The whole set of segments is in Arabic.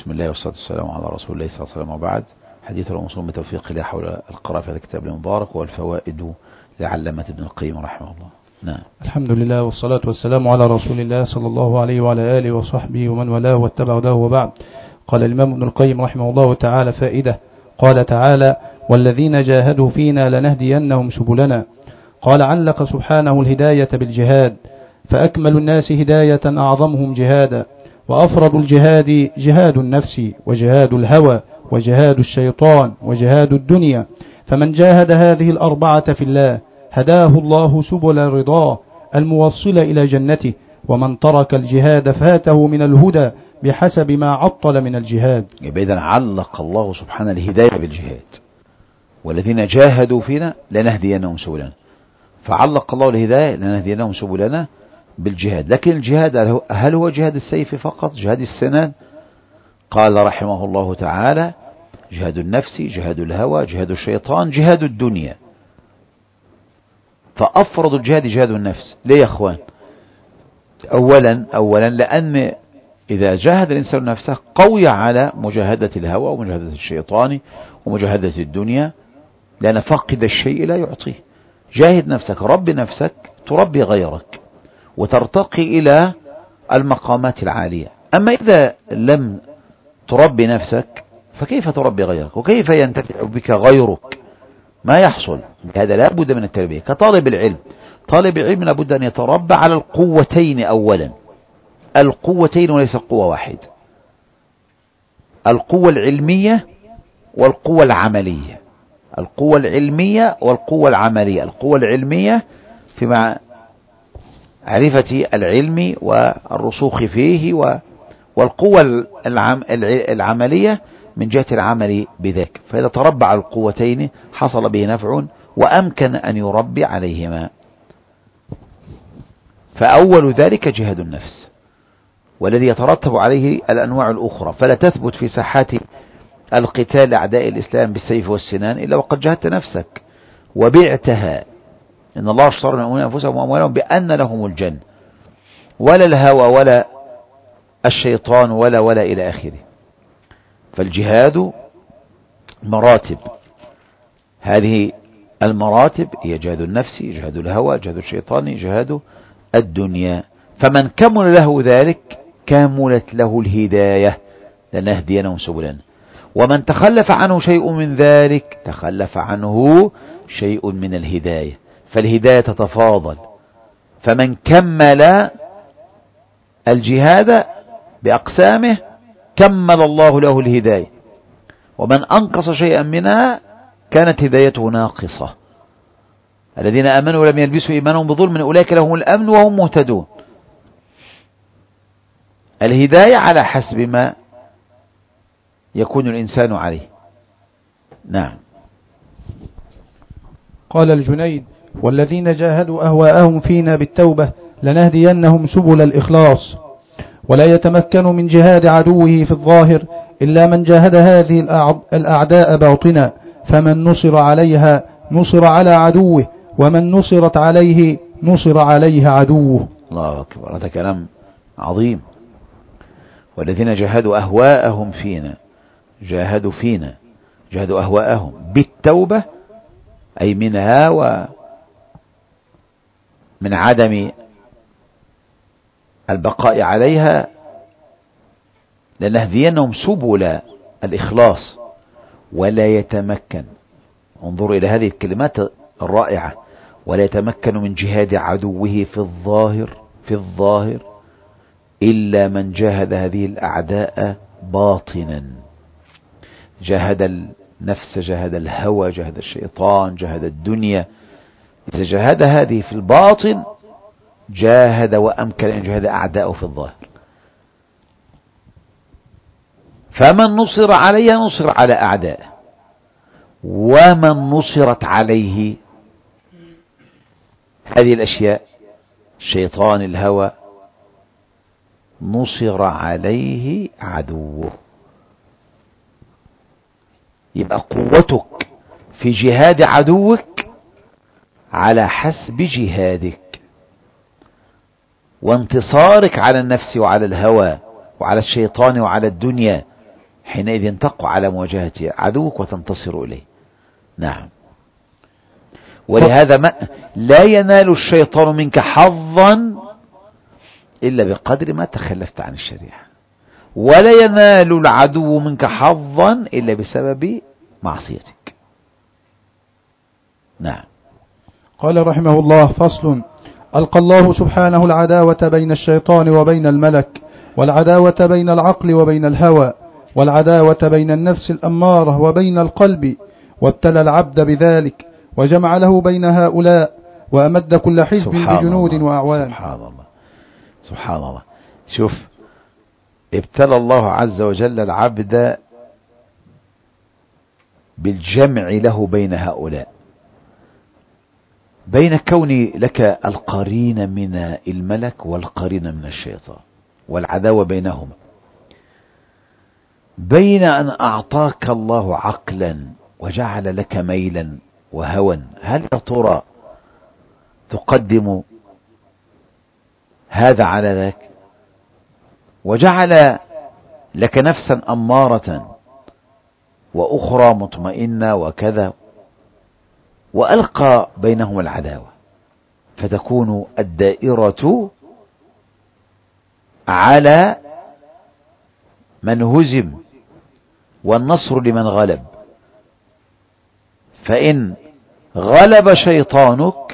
بسم الله والصلاة والسلام على رسول الله صلى الله عليه وسلم، وبعد. حديث الموصول بتوفيق الله حول القراءة في هذا الكتاب المبارك والفوائد لعلامة ابن القيم رحمه الله. نعم. الحمد لله والصلاة والسلام على رسول الله صلى الله عليه وعلى آله وصحبه ومن والاه واتبع له وبعد. قال الإمام ابن القيم رحمه الله تعالى فائدة. قال تعالى: والذين جاهدوا فينا لنهدينهم سبلنا. قال: علق سبحانه الهداية بالجهاد، فأكمل الناس هداية أعظمهم جهادا، وأفرض الجهاد جهاد النفس وجهاد الهوى وجهاد الشيطان وجهاد الدنيا، فمن جاهد هذه الأربعة في الله هداه الله سبل رضاه الموصل إلى جنته، ومن ترك الجهاد فاته من الهدى بحسب ما عطل من الجهاد. يبقى إذن علق الله سبحانه الهداية بالجهاد، والذين جاهدوا فينا لنهدينهم سبلنا، فعلق الله الهداية لنهدينهم سبلنا بالجهاد. لكن الجهاد هل هو جهاد السيف فقط، جهاد السنان؟ قال رحمه الله تعالى: جهاد النفس، جهاد الهوى، جهاد الشيطان، جهاد الدنيا. فأفرض الجهاد جهاد النفس. ليه يا أخوان؟ أولا لأن إذا جاهد الإنسان نفسه قوي على مجاهدة الهوى ومجاهدة الشيطان ومجاهدة الدنيا، لأن فاقد الشيء لا يعطيه. جاهد نفسك، ربي نفسك تربي غيرك وترتقي إلى المقامات العالية. أما إذا لم تربي نفسك فكيف تربي غيرك، وكيف ينتفع بك غيرك؟ ما يحصل. هذا لا بد من التربية. كطالب العلم، طالب العلم لابد أن يتربى على القوتين أولا، القوتين وليس قوة واحد، القوة العلمية والقوة العملية. القوة العلمية والقوة العملية. القوة العلمية في معرفة العلم والرسوخ فيه، والقوة العملية من جهة العمل بذاك. فإذا تربى على القوتين حصل به نفع وأمكن أن يربي عليهما. فأول ذلك جهاد النفس، والذي يترتب عليه الأنواع الأخرى. فلا تثبت في ساحات القتال أعداء الإسلام بالسيف والسنان إلا وقد جهدت نفسك وبعتها. إن الله اشترى من المؤمنين أنفسهم وأموالهم بأن لهم الجنة، ولا الهوى ولا الشيطان ولا إلى آخره. فالجهاد مراتب، هذه المراتب هي جهاد النفس، جهاد الهوى، جهاد الشيطان، جهاد الدنيا. فمن كمل له ذلك كملت له الهداية لنهدينهم سبلنا. ومن تخلف عنه شيء من ذلك تخلف عنه شيء من الهداية. فالهداية تتفاضل. فمن كمل الجهاد بأقسامه كمل الله له الهداية، ومن أنقص شيئا منها كانت هدايته ناقصة. الذين آمنوا ولم يلبسوا إيمانهم بظلم أولئك لهم الأمن وهم مهتدون. الهداية على حسب ما يكون الإنسان عليه. نعم. قال الجنيد: والذين جاهدوا أهواءهم فينا بالتوبة لنهدينهم سبل الإخلاص. ولا يتمكن من جهاد عدوه في الظاهر إلا من جاهد هذه الأعداء باطنا، فمن نصر عليها نصر على عدوه، ومن نصرت عليه نصر عليه عدوه. الله أكبر، هذا كلام عظيم. والذين جاهدوا أهواءهم فينا، جاهدوا فينا، جاهدوا أهواءهم بالتوبة، أي منها ومن عدم البقاء عليها، لنهدينهم سبل الإخلاص. ولا يتمكن، انظروا إلى هذه الكلمات الرائعة، ولا يتمكن من جهاد عدوه في الظاهر إلا من جاهد هذه الأعداء باطنا. جاهد النفس، جاهد الهوى، جاهد الشيطان، جاهد الدنيا. إذا جاهد هذه في الباطن جاهد وأمكن أن جاهد أعداءه في الظاهر. فمن نصر عليه نصر على أعدائه، ومن نصرت عليه هذه الأشياء الشيطان الهوى نصر عليه عدوه. يبقى قوتك في جهاد عدوك على حسب جهادك، وانتصارك على النفس وعلى الهوى وعلى الشيطان وعلى الدنيا حينئذ تقوى على مواجهة عدوك وتنتصر إليه. نعم. ولهذا لا ينال الشيطان منك حظا إلا بقدر ما تخلفت عن الشريعة، ولا ينال العدو منك حظا إلا بسبب معصيتك. نعم. قال رحمه الله: فصل. ألقى الله سبحانه العداوة بين الشيطان وبين الملك، والعداوة بين العقل وبين الهوى، والعداوة بين النفس الأمارة وبين القلب، وابتلى العبد بذلك وجمع له بين هؤلاء، وأمد كل حزب بجنود وأعوان. سبحان الله، سبحان الله. شوف، ابتلى الله عز وجل العبد بالجمع له بين هؤلاء، بين كون لك القرين من الملك والقرين من الشيطان والعداوة بينهما، بين أن أعطاك الله عقلا وجعل لك ميلا وهوى، هل يا ترى تقدم هذا على ذاك؟ وجعل لك نفسا أمارة وأخرى مطمئنة وكذا، وألقى بينهما العداوة، فتكون الدائرة على من هزم والنصر لمن غلب. فإن غلب شيطانك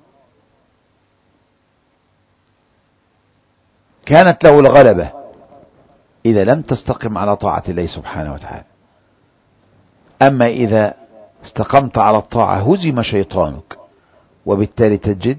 كانت له الغلبة إذا لم تستقم على طاعة الله سبحانه وتعالى. أما إذا استقمت على الطاعة هزم شيطانك، وبالتالي تجد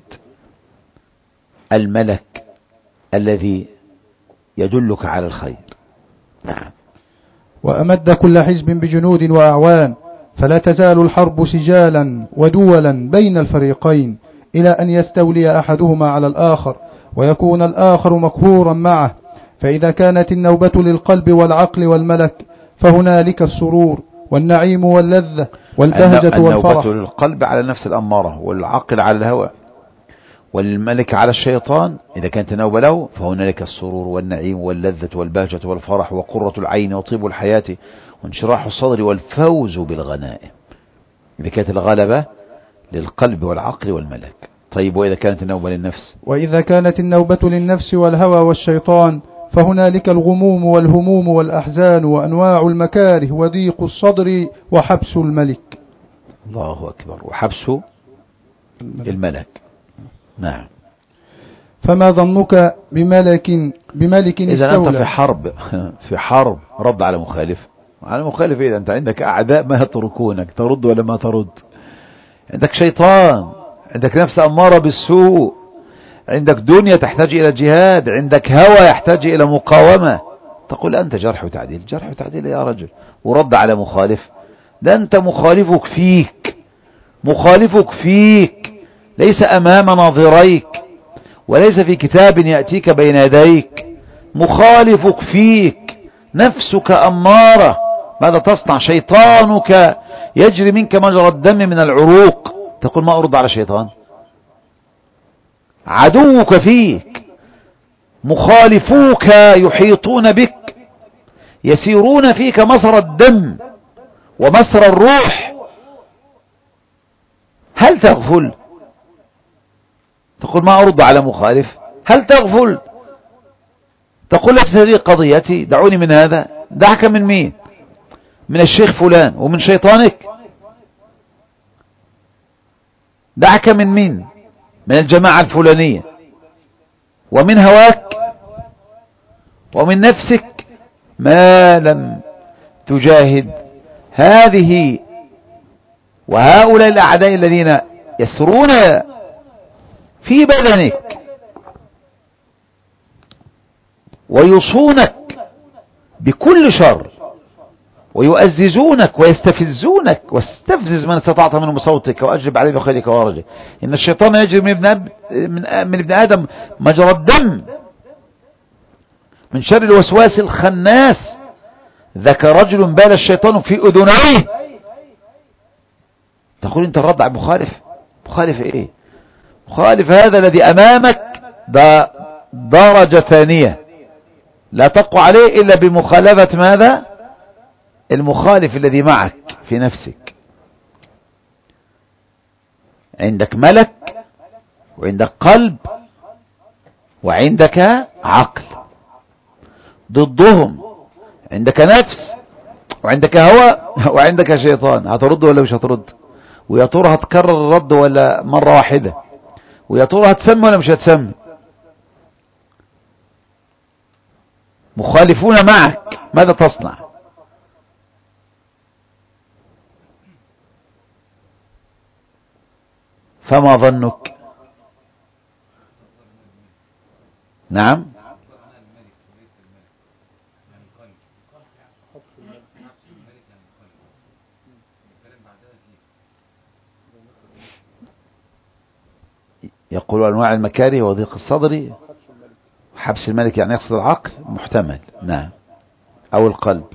الملك الذي يدلك على الخير. نعم. وأمد كل حزب بجنود وأعوان، فلا تزال الحرب سجالا ودولا بين الفريقين إلى أن يستولي أحدهما على الآخر ويكون الآخر مقهورا معه. فإذا كانت النوبة للقلب والعقل والملك فهنالك السرور والنعيم واللذة والبهجة والفرح. النوبة للقلب على النفس الأمارة، والعقل على الهوى، والملك على الشيطان. إذا كانت النوبة له فهنالك السرور والنعيم واللذة والبهجة والفرح وقرة العين وطيب الحياة وانشراح الصدر والفوز بالغنائم. إذا كانت الغلبة للقلب والعقل والملك. طيب، وإذا كانت النوبة للنفس؟ وإذا كانت النوبة للنفس والهوى والشيطان فهنالك الغموم والهموم والأحزان وأنواع المكاره وضيق الصدر وحبس الملك. الله أكبر. وحبس الملك. نعم. فما ظنك بملك إذا استولى؟ أنت في حرب رد على مخالف. إذا أنت عندك أعداء ما يتركونك، ترد ولا ما ترد. عندك شيطان، عندك نفس أمارة بالسوء، عندك دنيا تحتاج إلى جهاد، عندك هوى يحتاج إلى مقاومة. تقول أنت جرح وتعديل. جرح وتعديل يا رجل، ورد على مخالف. ده أنت مخالفك فيك، ليس أمام ناظريك، وليس في كتاب يأتيك بين يديك. مخالفك فيك، نفسك أمارة. ماذا تصنع؟ شيطانك يجري منك مجرى الدم من العروق. تقول ما أرد على شيطان؟ عدوك فيك، مخالفوك يحيطون بك، يسيرون فيك مسر الدم ومسر الروح. هل تغفل؟ تقول ما أرد على مخالف. هل تغفل؟ تقول لك هذه قضيتي، دعوني من هذا. دعك من مين؟ من الشيخ فلان ومن شيطانك؟ دعك من مين؟ من الجماعة الفلانية ومن هواك ومن نفسك، ما لم تجاهد هذه وهؤلاء الأعداء الذين يسرون في بدنك ويصونك بكل شر ويؤززونك ويستفزونك. واستفزز من استطعت منهم بصوتك وأجلب عليه بخيلك وارجلك. إن الشيطان يجري من ابن آدم مجرى الدم من شر الوسواس الخناس. ذاك رجل بال الشيطان في أذنيه. تقول أنت الرد على مخالف. مخالف إيه؟ مخالف هذا الذي أمامك ده درجة ثانية لا تقوى عليه إلا بمخالفة ماذا؟ المخالف الذي معك في نفسك. عندك ملك وعندك قلب وعندك عقل، ضدهم عندك نفس وعندك هوى وعندك شيطان. هترد ولا مش هترد؟ ويا ترى هتكرر الرد ولا مرة واحدة؟ ويا ترى هتسمي ولا مش هتسمي؟ مخالفون معك، ماذا تصنع؟ فما ظنك؟ نعم، يقول أنواع المكاره وضيق الصدر، حبس الملك يعني يقصد العقل، محتمل، نعم، أو القلب.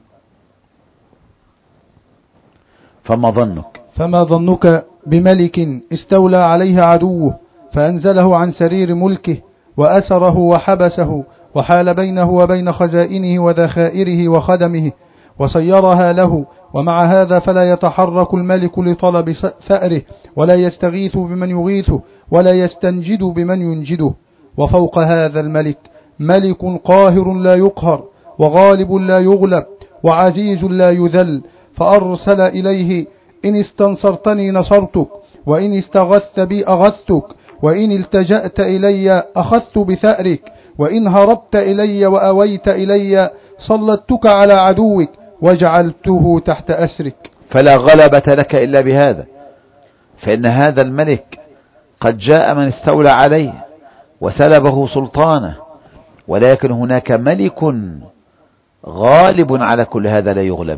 فما ظنك بملك استولى عليه عدوه فأنزله عن سرير ملكه وأسره وحبسه وحال بينه وبين خزائنه وذخائره وخدمه وصيرها له، ومع هذا فلا يتحرك الملك لطلب ثأره، ولا يستغيث بمن يغيثه، ولا يستنجد بمن ينجده. وفوق هذا الملك ملك قاهر لا يقهر، وغالب لا يغلب، وعزيز لا يذل، فأرسل إليه: إن استنصرتني نصرتك، وإن استغثت بي أغثتك، وإن التجأت إلي أخذت بثأرك، وإن هربت إلي وأويت إلي سلطتك على عدوك وجعلته تحت أسرك. فلا غلبة لك إلا بهذا، فإن هذا الملك قد جاء من استولى عليه وسلبه سلطانه، ولكن هناك ملك غالب على كل هذا لا يغلب.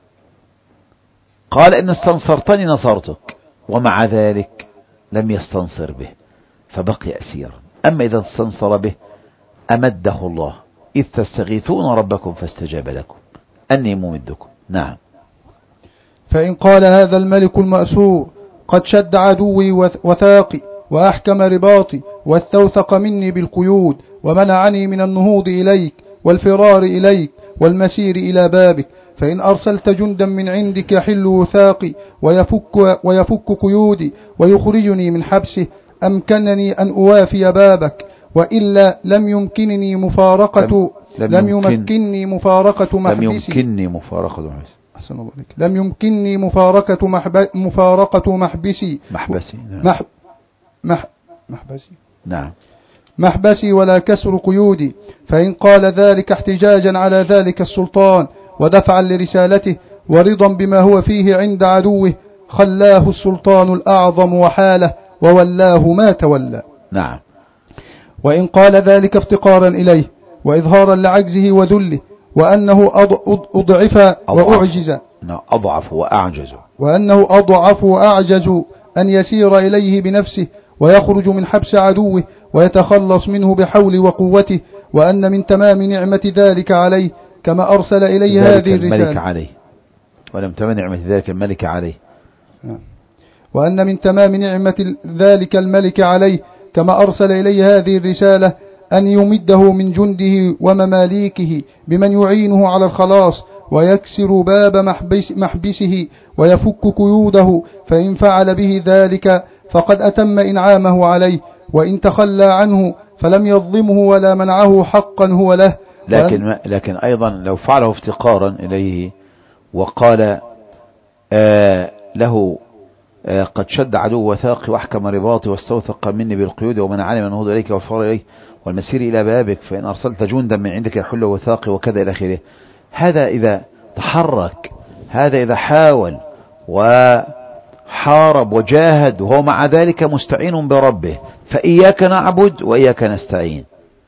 قال: إن استنصرتني نصرتك، ومع ذلك لم يستنصر به فبقي أسيرا. أما إذا استنصر به أمده الله: إذ تستغيثون ربكم فاستجاب لكم أني ممدكم. نعم. فإن قال هذا الملك المأسور: قد شد عدوي وثاقي وأحكم رباطي واستوثق مني بالقيود ومنعني من النهوض إليك والفرار إليك والمسير إلى بابك، فإن أرسلت جندا من عندك يحل وثاقي ويفك قيودي ويخرجني من حبسه أمكنني أن أوافي بابك، وإلا لم يمكنني مفارقة محبسي ولا كسر قيودي. فإن قال ذلك احتجاجا على ذلك السلطان ودفعا لرسالته ورضا بما هو فيه عند عدوه خلاه السلطان الأعظم وحاله وولاه ما تولى. نعم. وإن قال ذلك افتقارا إليه وإظهارا لعجزه وذله وأنه أضعف وأعجز أن يسير إليه بنفسه ويخرج من حبس عدوه ويتخلص منه بحول وقوته، وأن من تمام نعمة ذلك عليه كما أرسل إليه هذه الرسالة ولم تمام نعمة ذلك الملك عليه، وأن من تمام نعمة ذلك الملك عليه كما أرسل إليه هذه الرسالة أن يمده من جنده ومماليكه بمن يعينه على الخلاص ويكسر باب محبسه ويفك قيوده، فإن فعل به ذلك فقد أتم إنعامه عليه، وإن تخلى عنه فلم يظلمه ولا منعه حقا هو له. لكن أيضا لو فعله افتقارا إليه وقال له: قد شد عدو وثاقي وأحكم رباطي واستوثق مني بالقيود ومنعني من النهوض إليك والفرار إليك والمسير إلى بابك، فإن أرسلت جندا من عندك يحل وثاقي وكذا إلى آخره. هذا إذا تحرك، هذا إذا حاول وحارب وجاهد وهو مع ذلك مستعين بربه، فإياك نعبد وإياك نستعين،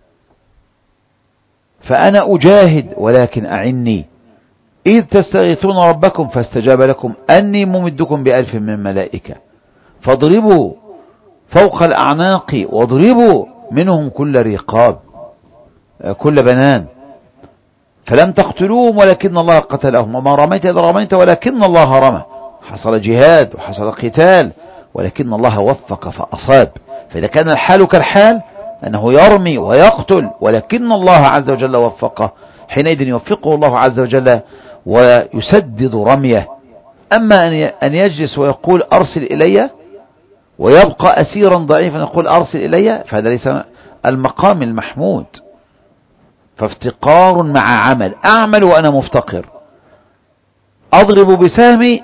فأنا أجاهد ولكن أعني. إذ تستغيثون ربكم فاستجاب لكم أني ممدكم ب1000 من ملائكة فاضربوا فوق الأعناق واضربوا منهم كل رقاب كل بنان، فلم تقتلوهم ولكن الله قتلهم، وما رميت إذ رميت ولكن الله رمى. حصل جهاد وحصل قتال ولكن الله وفق فأصاب. فإذا كان الحال كالحال أنه يرمي ويقتل ولكن الله عز وجل وفقه، حينئذ يوفقه الله عز وجل ويسدد رميه. أما أن يجلس ويقول أرسل إلي ويبقى أسيرا ضعيفا يقول أرسل إلي، فهذا ليس المقام المحمود. فافتقار مع عمل، أعمل وأنا مفتقر، أضرب بسهمي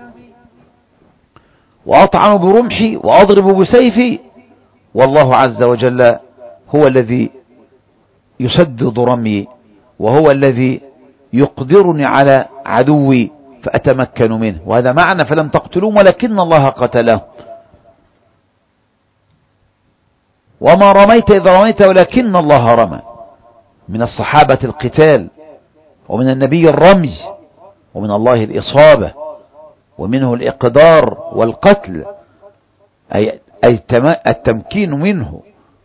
وأطعن برمحي وأضرب بسيفي، والله عز وجل هو الذي يسدد رمي، وهو الذي يقدرني على عدوي فأتمكن منه. وهذا معنى فلم تقتلوه ولكن الله قتله. وما رميت إذا رميت ولكن الله رمى. من الصحابة القتال، ومن النبي الرمي، ومن الله الإصابة، ومنه الإقدار والقتل، أي التمكين منه.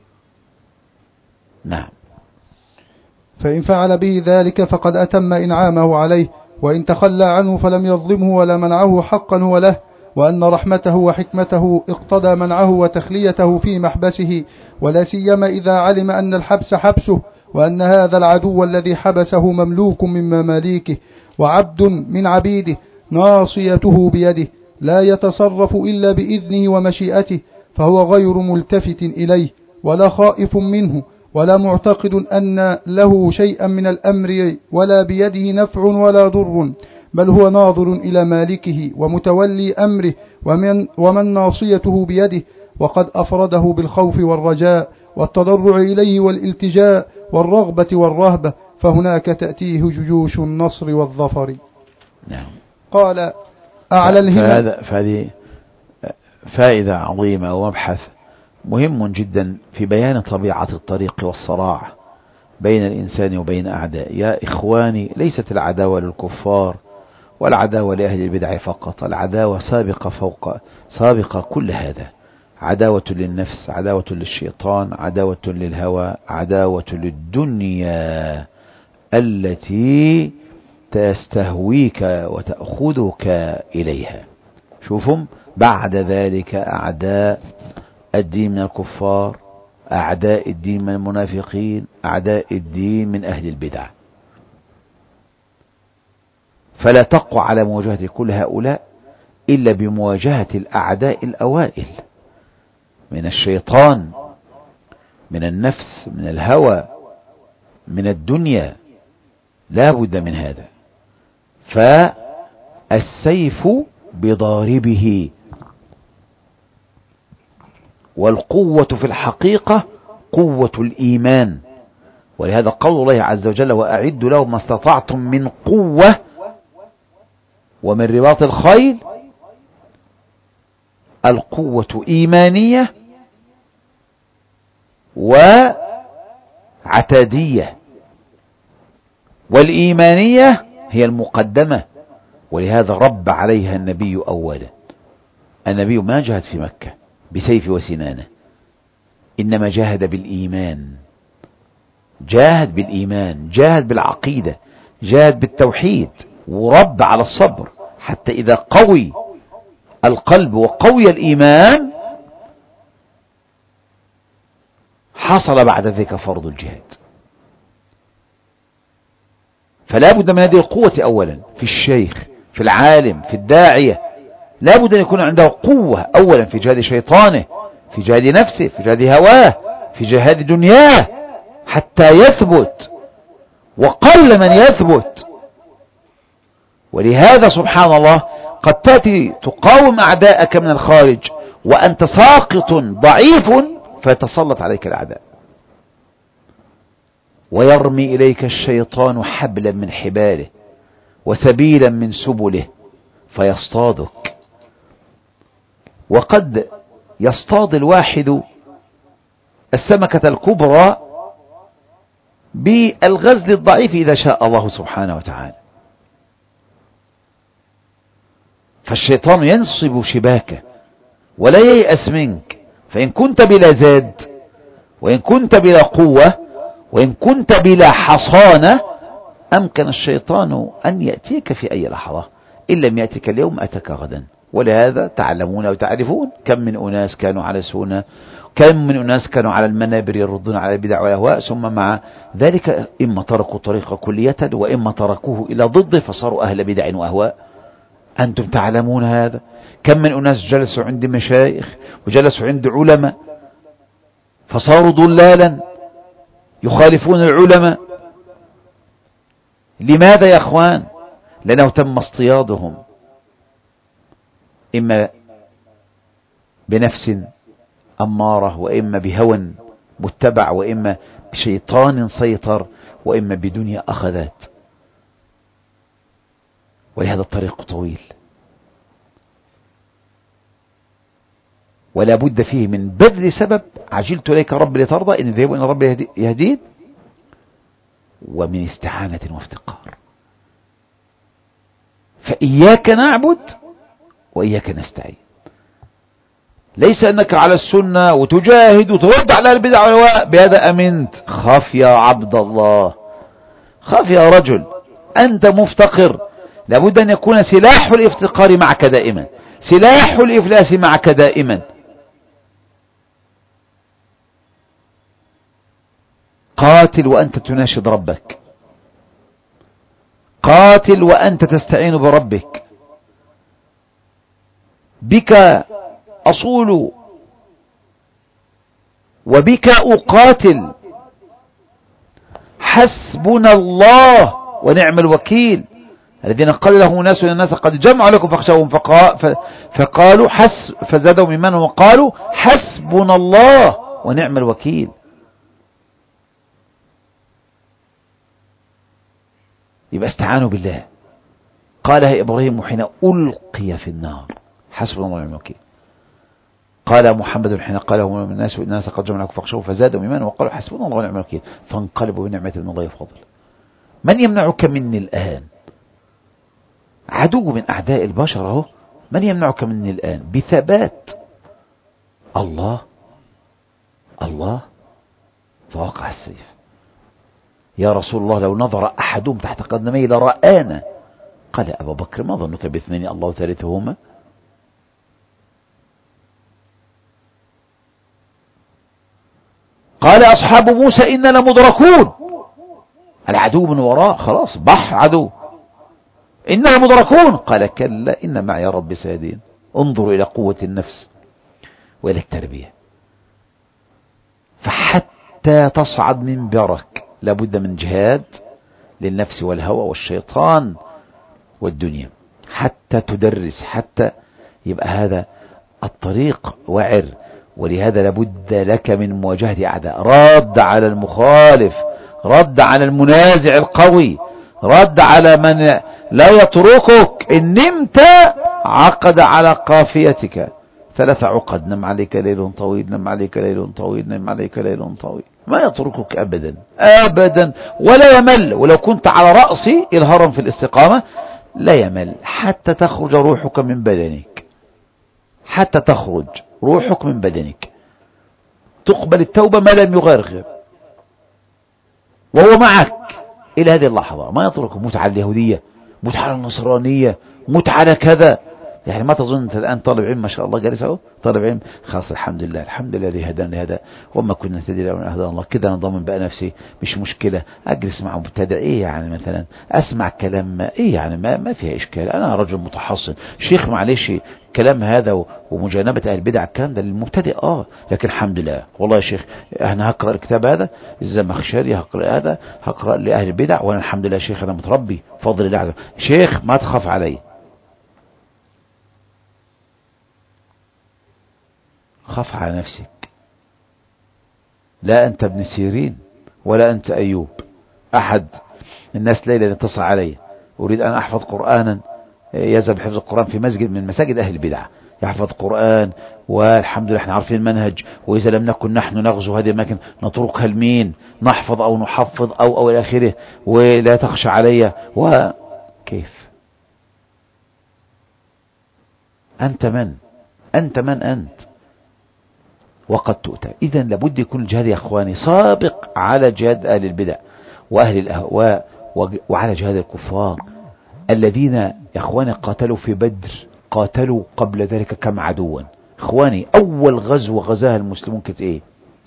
نعم. فإن فعل به ذلك فقد أتم إنعامه عليه، وإن تخلى عنه فلم يظلمه ولا منعه حقا هو له، وأن رحمته وحكمته اقتضى منعه وتخليته في محبسه، ولا سيما إذا علم أن الحبس حبسه، وأن هذا العدو الذي حبسه مملوك من مماليكه وعبد من عبيده، ناصيته بيده، لا يتصرف إلا بإذنه ومشيئته، فهو غير ملتفت إليه ولا خائف منه ولا معتقد أن له شيئا من الأمر، ولا بيده نفع ولا ضر، بل هو ناظر إلى مالكه ومتولي أمره ومن ناصيته بيده، وقد أفرده بالخوف والرجاء والتضرع إليه والالتجاء والرغبة والرهبة، فهناك تأتيه جيوش النصر والظفر. نعم. قال أعلى الهمم. فهذه فائدة عظيمة ومبحث مهم جدا في بيان طبيعة الطريق والصراع بين الإنسان وبين أعداء. يا إخواني، ليست العداوة للكفار والعداوة لأهل البدع فقط، العداوة سابقة كل هذا. عداوة للنفس، عداوة للشيطان، عداوة للهوى، عداوة للدنيا التي تستهويك وتأخذك إليها. شوفهم بعد ذلك أعداء الدين من الكفار، أعداء الدين من المنافقين، أعداء الدين من أهل البدع. فلا تقوى على مواجهة كل هؤلاء إلا بمواجهة الأعداء الأوائل من الشيطان، من النفس، من الهوى، من الدنيا. لا بد من هذا. فالسيف بضاربه، والقوة في الحقيقة قوة الإيمان. ولهذا قول الله عز وجل: وأعدوا لهم ما استطعتم من قوة ومن رباط الخيل. القوة إيمانية وعتادية، والإيمانية هي المقدمة، ولهذا رب عليها النبي أولا. النبي ما جاهد في مكة بسيف وسنانه، إنما جاهد بالإيمان، جاهد بالإيمان، جاهد بالعقيدة، جاهد بالتوحيد، ورب على الصبر، حتى إذا قوي القلب وقوي الإيمان حصل بعد ذلك فرض الجهاد. فلا بد من هذه القوة أولا في الشيخ، في العالم، في الداعية. لا بد أن يكون عنده قوة أولا في جهاد شيطانه، في جهاد نفسه، في جهاد هواه، في جهاد دنياه، حتى يثبت. وقل من يثبت. ولهذا سبحان الله قد تأتي تقاوم أعداءك من الخارج وأنت ساقط ضعيف، فيتسلط عليك الأعداء، ويرمي إليك الشيطان حبلا من حباله وسبيلا من سبله فيصطادك. وقد يصطاد الواحد السمكة الكبرى بالغزل الضعيف إذا شاء الله سبحانه وتعالى. فالشيطان ينصب شباكه ولا ييأس منك، فإن كنت بلا زاد، وإن كنت بلا قوة، وإن كنت بلا حصانة، أمكن الشيطان أن يأتيك في أي لحظة. إن لم يأتك اليوم أتك غدا. ولهذا تعلمون وتعرفون كم من أناس كانوا على سنة كم من أناس كانوا على المنابر يردون على البدع والأهواء، ثم مع ذلك إما تركوا طريق كلية وإما تركوه إلى ضده فصاروا أهل بدع وأهواء. أنتم تعلمون هذا. كم من أناس جلسوا عند مشايخ وجلسوا عند علماء فصاروا ضلالا يخالفون العلماء. لماذا يا أخوان؟ لأنه تم اصطيادهم إما بنفس أمارة، وإما بهوى متبع، وإما بشيطان سيطر، وإما بدنيا أخذت. ولهذا الطريق طويل ولا بد فيه من بذل سبب. عجلت إليك رب لترضى، إن ذهب إن رب يهدين، ومن استعانة وافتقار. فإياك نعبد وإياك نستعين. ليس أنك على السنة وتجاهد وترد على البدع والهواء بهذا أمنت. خاف يا عبد الله، خاف يا رجل، أنت مفتقر. لابد أن يكون سلاح الافتقار معك دائما، سلاح الإفلاس معك دائما. قاتل وأنت تناشد ربك، قاتل وأنت تستعين بربك. بك أصول وبك أقاتل، حسبنا الله ونعم الوكيل. الذين قال لهم الناس إن الناس قد جمعوا لكم فاخشوهم فقالوا فزادهم إيمانا وقالوا حسبنا الله ونعم الوكيل. يبقى استعانوا بالله. قالها إبراهيم حين ألقي في النار حسبنا الله ونعم الوكيل. قال محمد حين قاله الناس قد جمعوا لكم فاخشوهم فزادهم إيمانا وقالوا حسبنا الله ونعم الوكيل، فانقلبوا بنعمة من الله وفضل. من يمنعك مني الآن؟ عدو من أعداء البشر اهو. من يمنعك مني الآن؟ بثبات الله. الله فوقع السيف. يا رسول الله لو نظر أحدهم تحت قدمي لرآنا. قال أبا بكر ما ظنك باثنين الله ثالثهما؟ قال أصحاب موسى إنا لمدركون. العدو من وراء، خلاص بحر عدو. إنا لمدركون. قال كلا إن معي ربي سيهدين. انظروا إلى قوة النفس وإلى التربية. فحتى تصعد منبرك لابد من جهاد للنفس والهوى والشيطان والدنيا، حتى تدرس، حتى يبقى هذا الطريق وعر. ولهذا لابد لك من مواجهة أعداء، رد على المخالف، رد على المنازع القوي، رد على من لا يتركك. إن نمت عقد على قافيتك 3 عقد: نم عليك ليل طويل، نم عليك ليل طويل، نم عليك ليل طويل. ما يتركك أبدا أبدا ولا يمل. ولو كنت على رأس الهرم في الاستقامة لا يمل حتى تخرج روحك من بدنك، حتى تخرج روحك من بدنك. تقبل التوبة ما لم يغرغر وهو معك إلى هذه اللحظة. ما يتركك. موت على اليهودية، موت على النصرانية، موت على كذا. يعني ما تظن أنت الآن طالب علم ما شاء الله جالس أهو طالب علم خلاص الحمد لله، الحمد لله الذي هدانا لهذا وما كنا نهتدي لولا أن هدانا الله. كده أنا ضامن بقى نفسي، مش مشكلة أجلس مع مبتدع. إيه يعني مثلا أسمع كلام إيه يعني ما فيها إشكال. أنا رجل متحصن شيخ، معلش كلام هذا ومجانبة أهل البدع الكلام ده للمبتدئ لكن الحمد لله والله يا شيخ أنا هقرأ الكتاب هذا الزمخشري، هقرأ هذا، هقرأ لأهل البدع، وأنا الحمد لله يا شيخ أنا متربي فضل الله. شيخ ما تخاف علي، خاف على نفسك. لا أنت ابن سيرين ولا أنت أيوب. أحد الناس ليلة اتصل علي أريد أن أحفظ قرآنا، يذهب حفظ القرآن في مسجد من مساجد أهل البدع، يحفظ قرآن والحمد لله احنا عارفين المنهج، وإذا لم نكن نحن نغزو هذه الأماكن نتركها لمين؟ نحفظ أو نحفظ أو إلى آخره، ولا تخشى علي. وكيف أنت من؟ أنت من أنت؟ وقد تؤتى. إذن لابد يكون الجهاد يا أخواني سابق على جهاد أهل البدع وأهل الأهواء وعلى جهاد الكفار الذين يا أخواني قاتلوا في بدر، قاتلوا قبل ذلك كم عدوا. إخواني أول غزوة غزاها المسلمون كانت إيه؟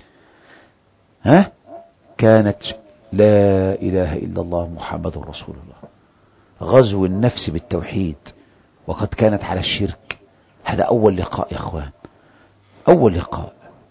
كانت لا إله إلا الله محمد رسول الله، غزو النفس بالتوحيد، وقد كانت على الشرك. هذا أول لقاء يا إخوان، أول لقاء.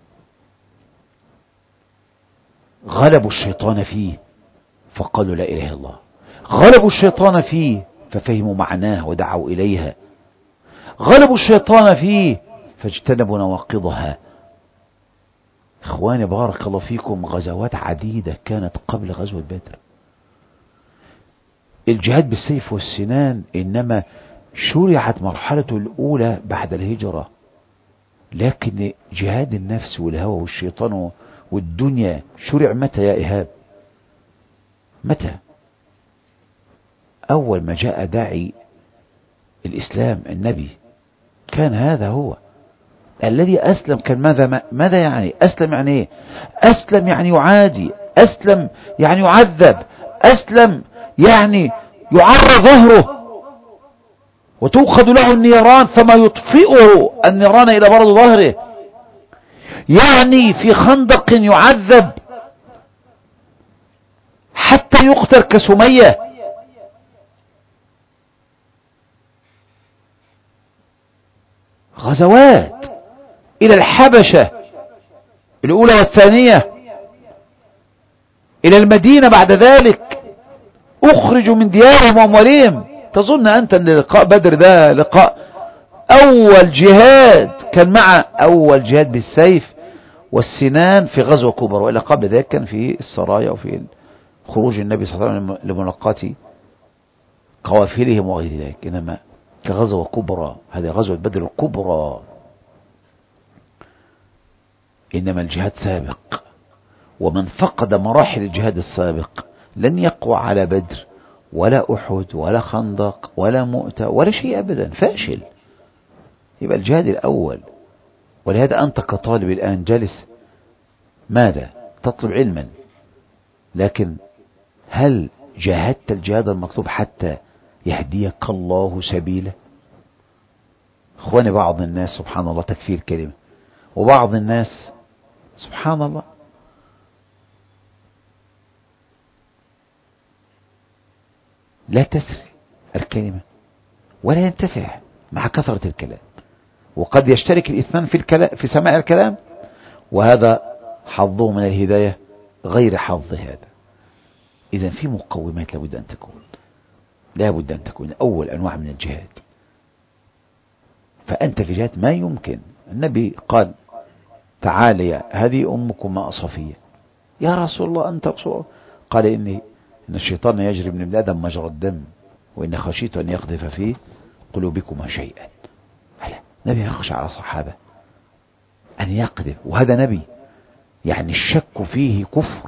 غلبوا الشيطان فيه فقالوا لا إله إلا الله، غلبوا الشيطان فيه ففهموا معناه ودعوا إليها، غلبوا الشيطان فيه فاجتنبوا نواقضها. إخواني بارك الله فيكم، غزوات عديدة كانت قبل غزوة بدر. الجهاد بالسيف والسنان إنما شرعت مرحلته الأولى بعد الهجرة، لكن جهاد النفس والهوى والشيطان والدنيا شرع متى يا إيهاب؟ متى؟ أول ما جاء داعي الإسلام النبي كان هذا هو الذي أسلم. كان ماذا يعني أسلم؟ يعني إيه؟ أسلم يعني يعادي، أسلم يعني يعذب، أسلم يعني يعرى ظهره وتؤخذ له النيران فما يطفئه النيران إلى برد ظهره، يعني في خندق يعذب حتى يقتل كسمية. غزوات إلى الحبشة الأولى والثانية، إلى المدينة بعد ذلك، أخرجوا من ديارهم وأموالهم. تظن أنت أن لقاء بدر ده لقاء أول جهاد كان مع أول جهاد بالسيف والسنان في غزوة كبرى، وإلا قبل ذلك كان في السرايا وفي خروج النبي صلى الله عليه وسلم لملاقاة قوافلهم وغير ذلك، إنما كغزوة كبرى. هذه غزوة بدر الكبرى. إنما الجهاد سابق، ومن فقد مراحل الجهاد السابق لن يقوى على بدر ولا أحد ولا خندق ولا مؤتة ولا شيء أبدا، فاشل. يبقى الجهاد الأول. ولهذا أنت كطالب الآن جالس ماذا؟ تطلب علما، لكن هل جاهدت الجهاد المطلوب حتى يهديك الله سبيله؟ اخواني بعض الناس سبحان الله تكفير كلمة، وبعض الناس سبحان الله لا تسري الكلمة ولا ينتفع مع كثرة الكلام، وقد يشترك الاثنان في سماع الكلام، وهذا حظه من الهداية غير حظ هذا. إذن في مقومات لابد أن تكون أول أنواع من الجهاد. فأنت في جهاد ما يمكن. النبي قال تعالى هذه أمكم ما صفية. يا رسول الله أنت بصور. قال إن الشيطان يجري من ابن آدم مجرى الدم، وإن خشيت أن يقذف في قلوبكما شيئا. نبي يخشى على الصحابة أن يقذف، وهذا نبي يعني الشك فيه كفر،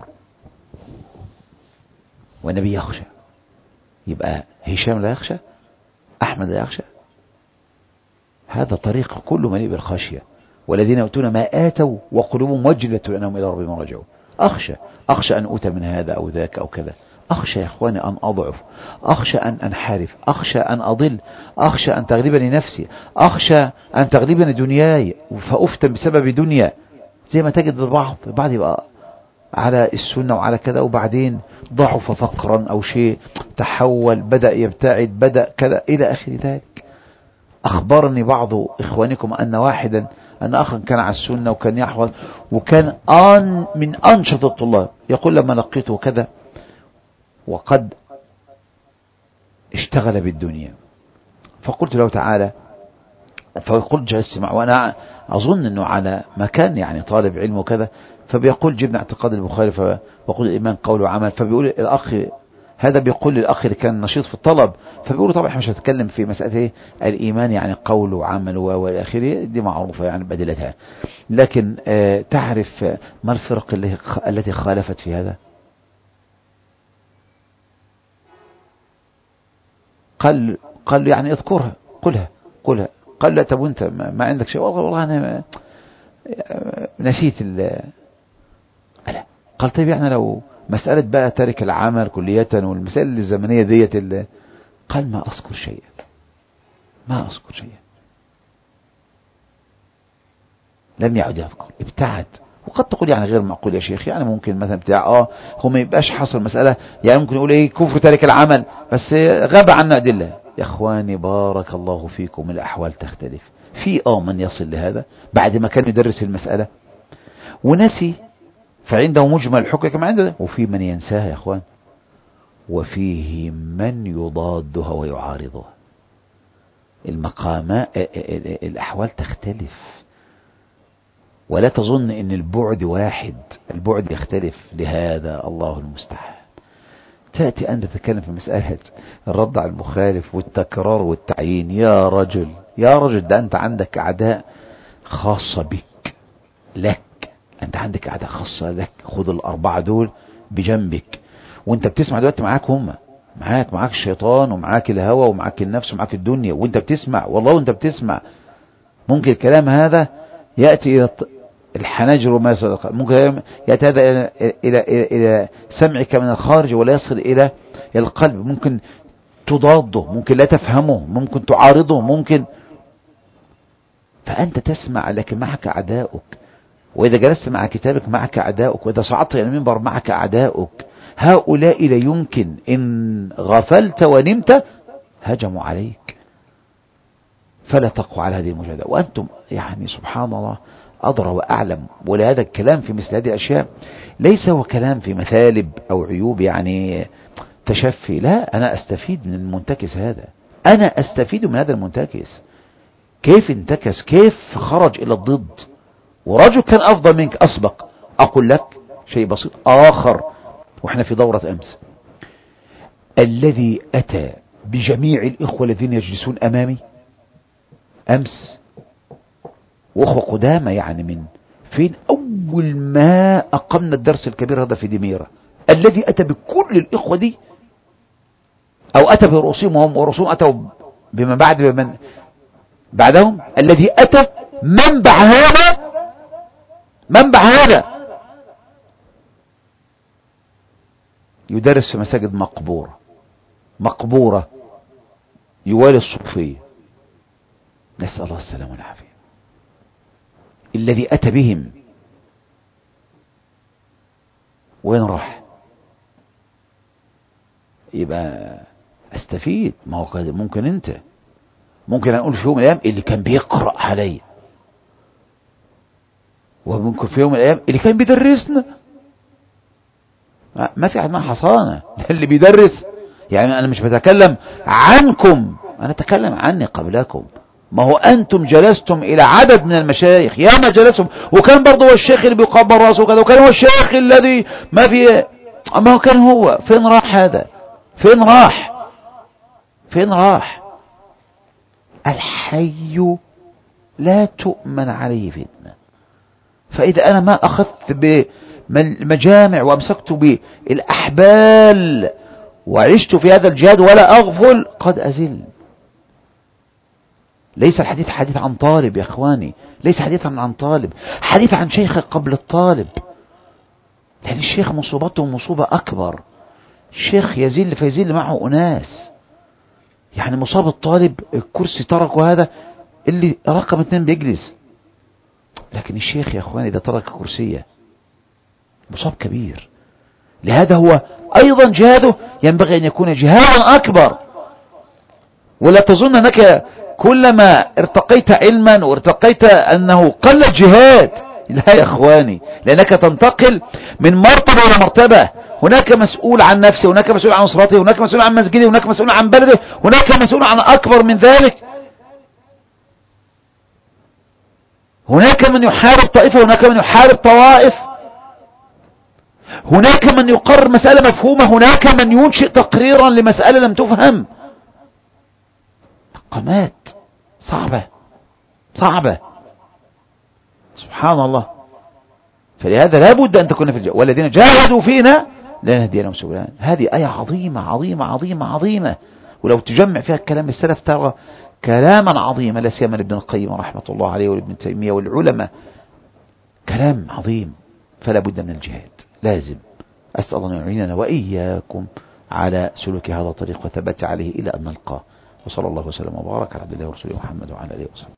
والنبي يخشى. يبقى هشام لا يخشى، أحمد لا يخشى. هذا طريق كل مليء بالخشية. والذين يؤتون ما آتوا وقلوبهم وجلة أنهم إلى ربهم راجعون. أخشى أن أوتى من هذا أو ذاك أو كذا. أخشى يا إخواني أن أضعف، أخشى أن أنحرف، أخشى أن أضل، أخشى أن تغلبني نفسي، أخشى أن تغلبني دنياي فأفتن بسبب دنيا. زي ما تجد البعض يبقى على السنة وعلى كذا، وبعدين ضعف فقرا أو شيء، تحول، بدأ يبتعد، بدأ كذا إلى آخر ذلك. أخبرني بعض إخوانكم أن أخا كان على السنة وكان يحفظ وكان من أنشط الطلاب، يقول لما لقيته كذا وقد اشتغل بالدنيا، فقلت له تعالى، فقلت جلست معه وأنا أظن أنه على مكان يعني طالب علم وكذا، فبيقول جبنا اعتقاد البخاري، فبقول الإيمان قول وعمل، فبيقول الأخ هذا بيقول للأخ اللي كان نشيط في الطلب، فبيقول طبعا احنا مش هنتكلم في مسألة ايه الإيمان يعني قول وعمل والآخره، دي معروفة يعني بدلتها، لكن تعرف ما الفرق التي خالفت في هذا؟ قال يعني اذكرها، قلها. قال لا طب وانت ما عندك شيء؟ والله انا نسيت لا. قال طيب يعني لو مسألة بقى تارك العمل كلية والمسائل الزمنية ديت قال ما أذكر شيئا. لم يعد يذكر، ابتعد. وقد تقول يعني غير معقول يا شيخ، يعني ممكن مثلا هو ما يبقاش حصل مسألة، يعني ممكن يقول ايه كفر تارك العمل بس غاب عنا أدلة. يا اخواني بارك الله فيكم، الأحوال تختلف. في من يصل لهذا بعد ما كان يدرس المسألة ونسي فعنده مجمل الحكم كما عنده، وفي من ينساها يا اخوان، وفيه من يضادها ويعارضها. المقامات الأحوال تختلف، ولا تظن ان البعد واحد، البعد يختلف. لهذا الله المستعان تأتي أن تتكلم في مسألة الرد على المخالف والتكرار والتعيين. يا رجل يا رجل، ده أنت عندك أعداء خاصة بك، لك أنت عندك أعداء خاصة لك. خذ الأربعة دول بجنبك وانت بتسمع دلوقتي، معاك هم، معاك الشيطان ومعاك الهوى ومعاك النفس ومعاك الدنيا، وانت بتسمع والله وانت بتسمع. ممكن الكلام هذا يأتي إلى الحناجر وما يصل، ممكن يأتي هذا إلى سمعك من الخارج ولا يصل إلى القلب. ممكن تضاده، ممكن لا تفهمه، ممكن تعارضه، ممكن. فأنت تسمع لكن معك أعداؤك، وإذا جلست مع كتابك معك أعداؤك، وإذا صعدت إلى المنبر معك أعداؤك. هؤلاء لا يمكن إن غفلت ونمت هجموا عليك، فلا تقوى على هذه المجاهدة. وأنتم يعني سبحان الله أدرى وأعلم. ولهذا الكلام في مثل هذه الأشياء ليس هو كلام في مثالب أو عيوب يعني تشفي، لا، أنا أستفيد من المنتكس هذا، أنا أستفيد من هذا المنتكس. كيف انتكس، كيف خرج إلى الضد، ورجل كان أفضل منك أسبق. أقول لك شيء بسيط آخر، وإحنا في دورة أمس، الذي أتى بجميع الإخوة الذين يجلسون أمامي أمس، وأخوة قدامى يعني من فين، أول ما أقمنا الدرس الكبير هذا في دميرة، الذي أتى بكل الإخوة دي أو أتى برؤوسهم وهم ورؤوسهم أتوا بمن بعد بمن بعدهم، الذي أتى منبع هذا يدرس في مساجد مقبورة يوالي الصوفية، نسأل الله السلامة والعافية. الذي أتى بهم وين راح؟ يبقى استفيد. ما هو ممكن انت، ممكن أقول في يوم من الأيام اللي كان بيقرأ علي، وممكن في يوم من الأيام اللي كان بيدرسنا. ما في أحد ما حصانة اللي بيدرس. يعني أنا مش بتكلم عنكم، أنا أتكلم عني قبلكم. ما هو أنتم جلستم إلى عدد من المشايخ، يا ما جلسهم، وكان برضه هو الشيخ اللي بيقبل رأسه وكذا، وكان هو الشيخ الذي ما في، ما هو كان هو. فين راح هذا؟ فين راح؟ الحي لا تؤمن عليه فتنة. فإذا أنا ما أخذت بالمجامع وأمسكت بالأحبال وعشت في هذا الجهاد ولا أغفل، قد أزل. ليس الحديث حديث عن طالب يا أخواني، ليس حديثا عن طالب، حديث عن شيخ قبل الطالب. لأن الشيخ مصوبته مصوبة أكبر. الشيخ يزل فيزل معه أناس. يعني مصاب الطالب الكرسي تركه هذا اللي رقم 2 بيجلس، لكن الشيخ يا أخواني إذا ترك كرسية مصاب كبير. لهذا هو أيضا جهاده ينبغي أن يكون جهادا أكبر. ولا تظن أنك كلما ارتقيت علما وارتقيت أنه قل الجهاد، لا يا أخواني، لأنك تنتقل من مرتبة إلى مرتبة. هناك مسؤول عن نفسه، هناك مسؤول عن أسرته، هناك مسؤول عن مسجده، هناك مسؤول عن بلده، هناك مسؤول عن أكبر من ذلك. هناك من يحارب طائفة، هناك من يحارب طوائف، هناك من يقرر مسألة مفهومة، هناك من ينشئ تقريرا لمسألة لم تفهم. مقامات صعبة سبحان الله. فلهذا لا بد أن تكون في الجهاد، والذين جاهدوا فينا لنهدينهم سبلنا. هذه آية عظيمة، ولو تجمع فيها كلام السلف ترى كلاما عظيما، لا سيما لابن القيم رحمة الله عليه وابن تيمية والعلماء، كلام عظيم. فلا بد من الجهاد لازم. أسأل الله أن يعيننا وإياكم على سلوك هذا الطريق وثبت عليه إلى أن نلقاه. وصلى الله وسلم وبارك على عبد الله ورسوله محمد وعلى آله وصحبه.